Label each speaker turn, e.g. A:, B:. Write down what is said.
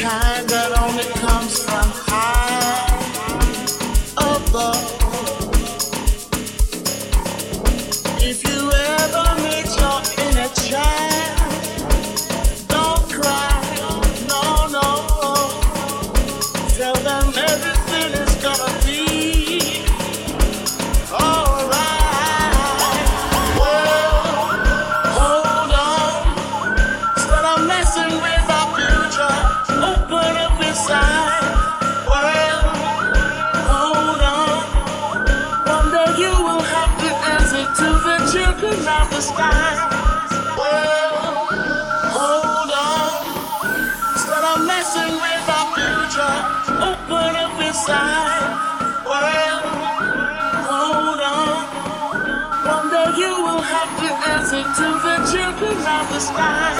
A: kind that only comes from high above. If you ever meet your inner child, don't cry, no, no. Tell them everything is gonna be alright. Well, hold on. Instead of messing with our future, open up inside. Well, hold on. One day you will have to answer to the children of the sky. Well, hold on. Instead of messing with our future, open up inside. Well, hold on. One day you will have to answer to the children of the sky.